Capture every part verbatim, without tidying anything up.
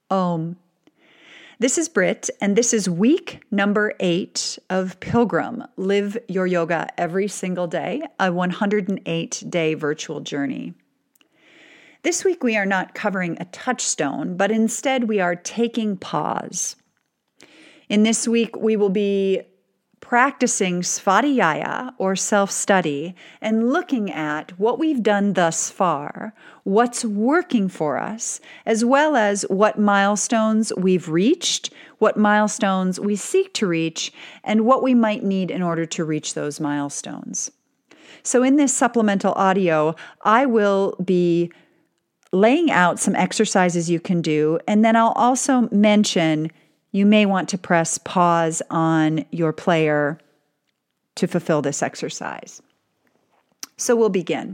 Om. This is Britt, and this is week number eight of Pilgrim, Live Your Yoga Every Single Day, a one hundred eight day virtual journey. This week we are not covering a touchstone, but instead we are taking pause. In this week we will be practicing svadhyaya, or self-study, and looking at what we've done thus far, what's working for us, as well as what milestones we've reached, what milestones we seek to reach, and what we might need in order to reach those milestones. So in this supplemental audio, I will be laying out some exercises you can do, and then I'll also mention you may want to press pause on your player to fulfill this exercise. So we'll begin.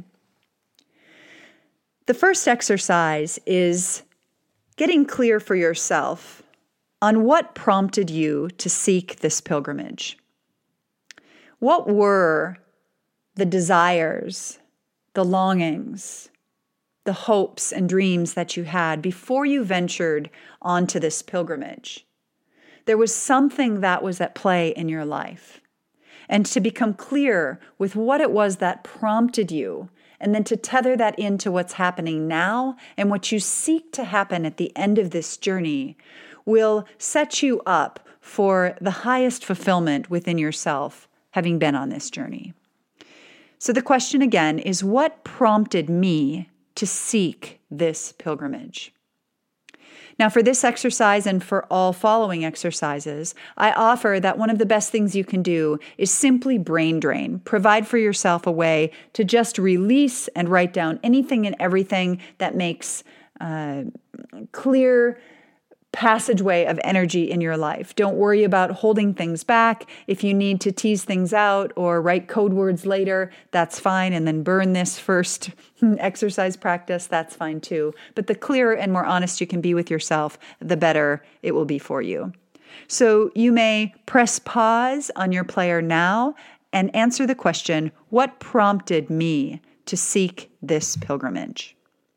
The first exercise is getting clear for yourself on what prompted you to seek this pilgrimage. What were the desires, the longings, the hopes and dreams that you had before you ventured onto this pilgrimage? There was something that was at play in your life. And to become clear with what it was that prompted you, and then to tether that into what's happening now and what you seek to happen at the end of this journey, will set you up for the highest fulfillment within yourself, having been on this journey. So the question again is, what prompted me to seek this pilgrimage? Now, for this exercise and for all following exercises, I offer that one of the best things you can do is simply brain drain. Provide for yourself a way to just release and write down anything and everything that makes uh, clear passageway of energy in your life. Don't worry about holding things back. If you need to tease things out or write code words later, that's fine. And then burn this first exercise practice, that's fine too. But the clearer and more honest you can be with yourself, the better it will be for you. So you may press pause on your player now and answer the question, what prompted me to seek this pilgrimage?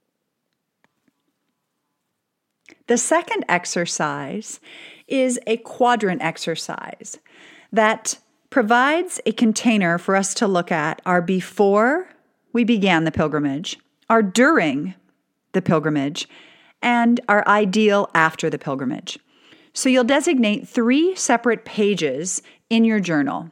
The second exercise is a quadrant exercise that provides a container for us to look at our before we began the pilgrimage, our during the pilgrimage, and our ideal after the pilgrimage. So you'll designate three separate pages in your journal.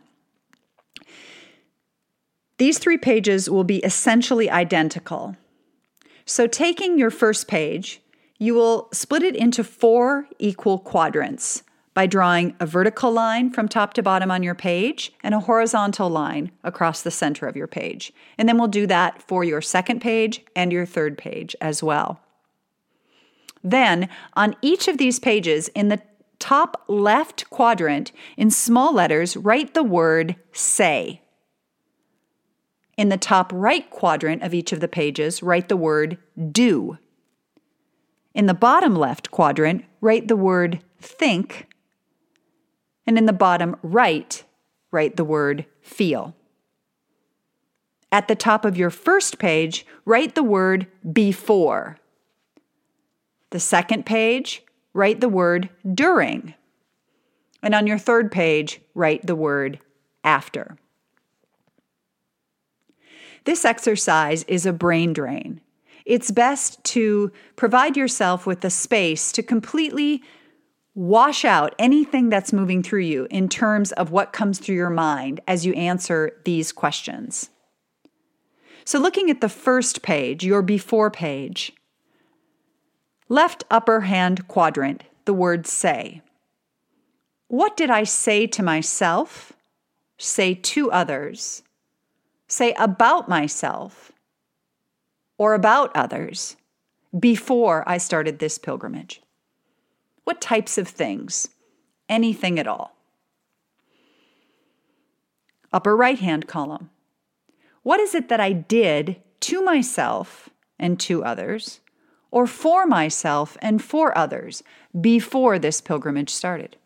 These three pages will be essentially identical. So taking your first page, you will split it into four equal quadrants by drawing a vertical line from top to bottom on your page and a horizontal line across the center of your page. And then we'll do that for your second page and your third page as well. Then, on each of these pages, in the top left quadrant, in small letters, write the word say. In the top right quadrant of each of the pages, write the word do. In the bottom left quadrant, write the word think. And in the bottom right, write the word feel. At the top of your first page, write the word before. The second page, write the word during. And on your third page, write the word after. This exercise is a brain drain. It's best to provide yourself with the space to completely wash out anything that's moving through you in terms of what comes through your mind as you answer these questions. So looking at the first page, your before page, left upper hand quadrant, the word say. What did I say to myself, say to others, say about myself, or about others before I started this pilgrimage? What types of things? Anything at all. Upper right-hand column. What is it that I did to myself and to others, or for myself and for others before this pilgrimage started?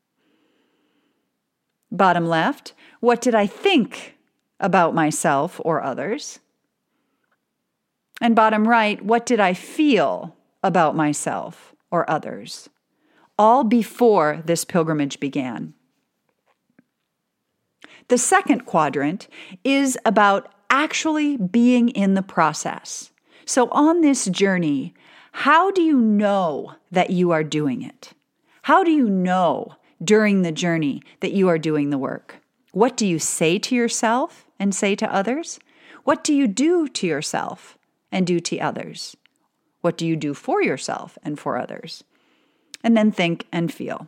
Bottom left, what did I think about myself or others? And bottom right, what did I feel about myself or others, all before this pilgrimage began. The second quadrant is about actually being in the process. So on this journey, how do you know that you are doing it? How do you know during the journey that you are doing the work? What do you say to yourself and say to others? What do you do to yourself and do to others? What do you do for yourself and for others? And then think and feel.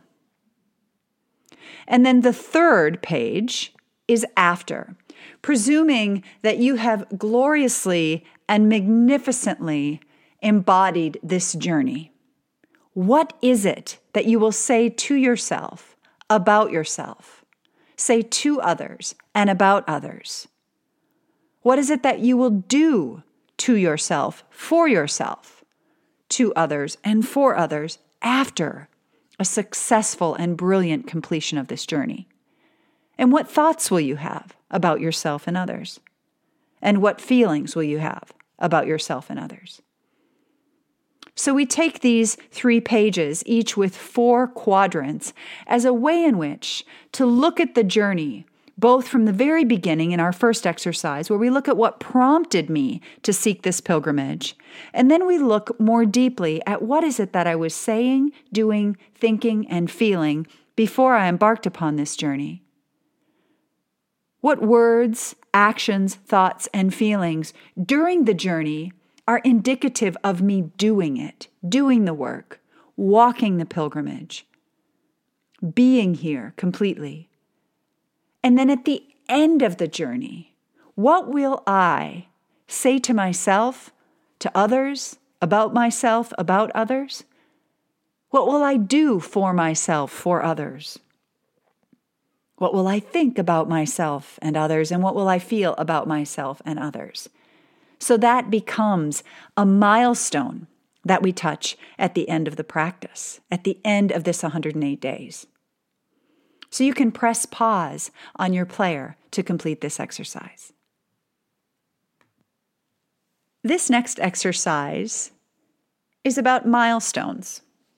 And then the third page is after, presuming that you have gloriously and magnificently embodied this journey. What is it that you will say to yourself, about yourself, say to others and about others? What is it that you will do to yourself, for yourself, to others and for others after a successful and brilliant completion of this journey? And what thoughts will you have about yourself and others? And what feelings will you have about yourself and others? So we take these three pages, each with four quadrants, as a way in which to look at the journey, both from the very beginning in our first exercise, where we look at what prompted me to seek this pilgrimage, and then we look more deeply at what is it that I was saying, doing, thinking, and feeling before I embarked upon this journey. What words, actions, thoughts, and feelings during the journey are indicative of me doing it, doing the work, walking the pilgrimage, being here completely. And then at the end of the journey, what will I say to myself, to others, about myself, about others? What will I do for myself, for others? What will I think about myself and others, and what will I feel about myself and others? So that becomes a milestone that we touch at the end of the practice, at the end of this one hundred eight days. So you can press pause on your player to complete this exercise. This next exercise is about milestones.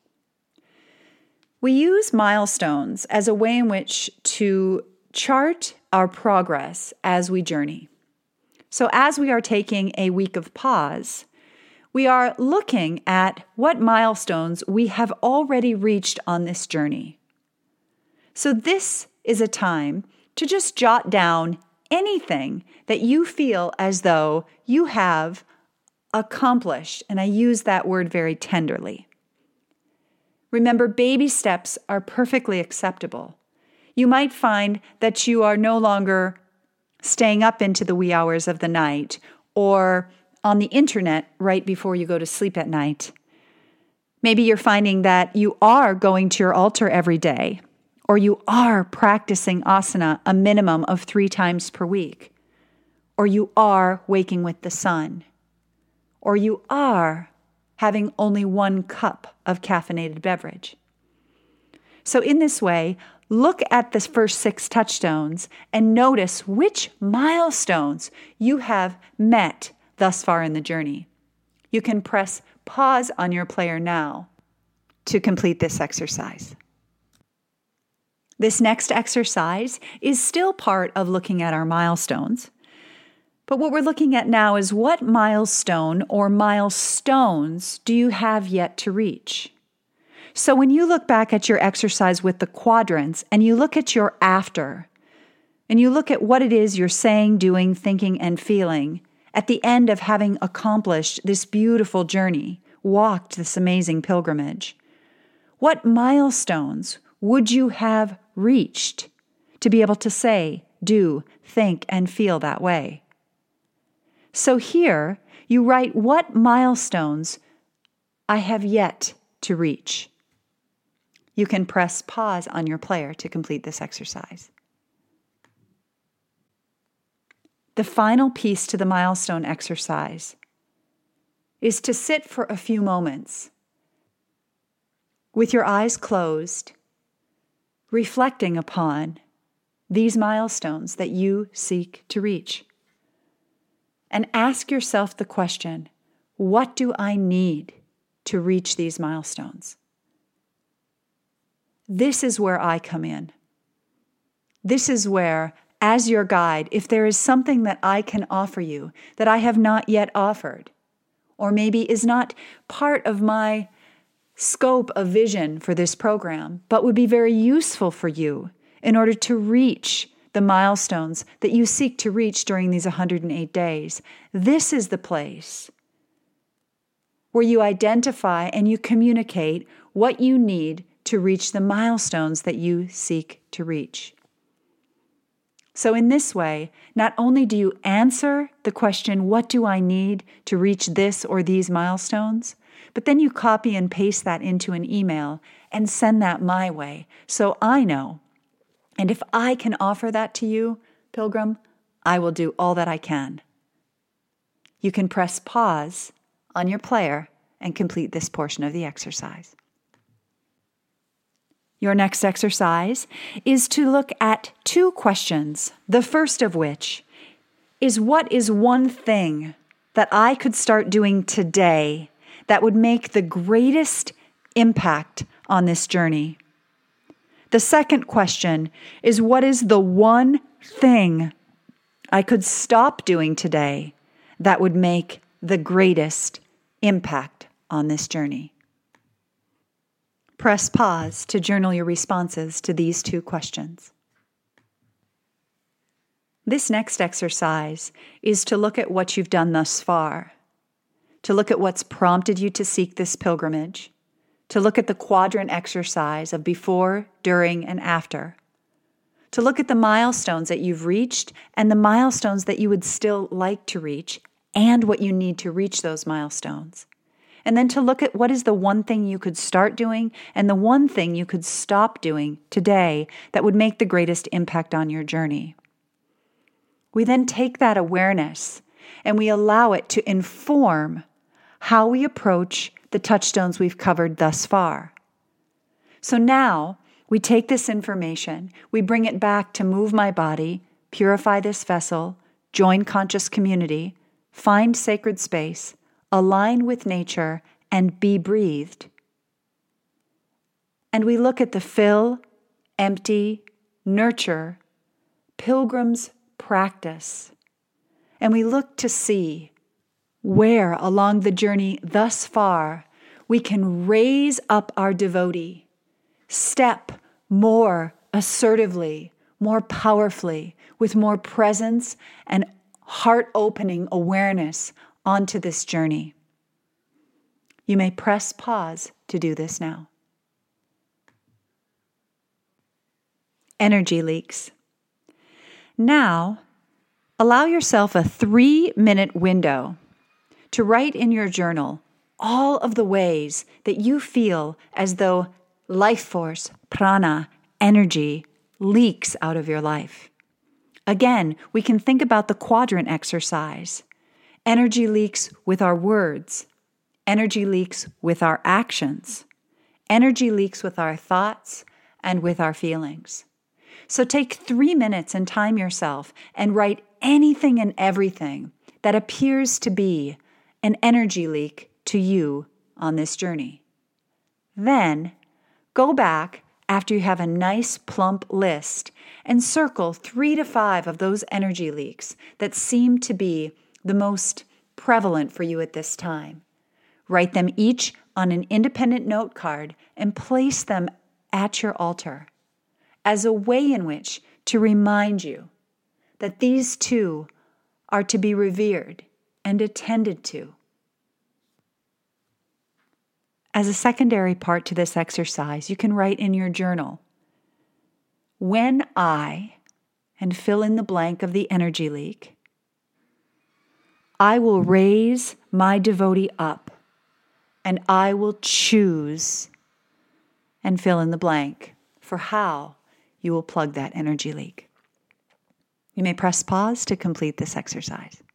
We use milestones as a way in which to chart our progress as we journey. So as we are taking a week of pause, we are looking at what milestones we have already reached on this journey. So this is a time to just jot down anything that you feel as though you have accomplished, and I use that word very tenderly. Remember, baby steps are perfectly acceptable. You might find that you are no longer staying up into the wee hours of the night or on the internet right before you go to sleep at night. Maybe you're finding that you are going to your altar every day, or you are practicing asana a minimum of three times per week, or you are waking with the sun, or you are having only one cup of caffeinated beverage. So in this way, look at the first six touchstones and notice which milestones you have met thus far in the journey. You can press pause on your player now to complete this exercise. This next exercise is still part of looking at our milestones. But what we're looking at now is what milestone or milestones do you have yet to reach? So when you look back at your exercise with the quadrants and you look at your after, and you look at what it is you're saying, doing, thinking, and feeling at the end of having accomplished this beautiful journey, walked this amazing pilgrimage, what milestones would you have reached to be able to say, do, think, and feel that way? So here, you write what milestones I have yet to reach. You can press pause on your player to complete this exercise. The final piece to the milestone exercise is to sit for a few moments with your eyes closed, reflecting upon these milestones that you seek to reach. And ask yourself the question, what do I need to reach these milestones? This is where I come in. This is where, as your guide, if there is something that I can offer you that I have not yet offered, or maybe is not part of my scope of vision for this program, but would be very useful for you in order to reach the milestones that you seek to reach during these one hundred eight days, this is the place where you identify and you communicate what you need to reach the milestones that you seek to reach. So in this way, not only do you answer the question, what do I need to reach this or these milestones? But then you copy and paste that into an email and send that my way so I know. And if I can offer that to you, Pilgrim, I will do all that I can. You can press pause on your player and complete this portion of the exercise. Your next exercise is to look at two questions, the first of which is, what is one thing that I could start doing today that would make the greatest impact on this journey? The second question is, what is the one thing I could stop doing today that would make the greatest impact on this journey? Press pause to journal your responses to these two questions. This next exercise is to look at what you've done thus far, to look at what's prompted you to seek this pilgrimage, to look at the quadrant exercise of before, during, and after, to look at the milestones that you've reached and the milestones that you would still like to reach and what you need to reach those milestones. And then to look at what is the one thing you could start doing and the one thing you could stop doing today that would make the greatest impact on your journey. We then take that awareness and we allow it to inform how we approach the touchstones we've covered thus far. So now we take this information, we bring it back to move my body, purify this vessel, join conscious community, find sacred space, align with nature, and be breathed. And we look at the fill, empty, nurture, pilgrim's practice. And we look to see where along the journey thus far we can raise up our devotee, step more assertively, more powerfully, with more presence and heart-opening awareness onto this journey. You may press pause to do this now. Energy leaks. Now, allow yourself a three-minute window to write in your journal all of the ways that you feel as though life force, prana, energy leaks out of your life. Again, we can think about the quadrant exercise. Energy leaks with our words. Energy leaks with our actions. Energy leaks with our thoughts and with our feelings. So take three minutes and time yourself and write anything and everything that appears to be an energy leak to you on this journey. Then go back after you have a nice plump list and circle three to five of those energy leaks that seem to be the most prevalent for you at this time. Write them each on an independent note card and place them at your altar as a way in which to remind you that these two are to be revered and attended to. As a secondary part to this exercise, you can write in your journal, when I, and fill in the blank of the energy leak, I will raise my devotee up, and I will choose, and fill in the blank for how you will plug that energy leak. You may press pause to complete this exercise.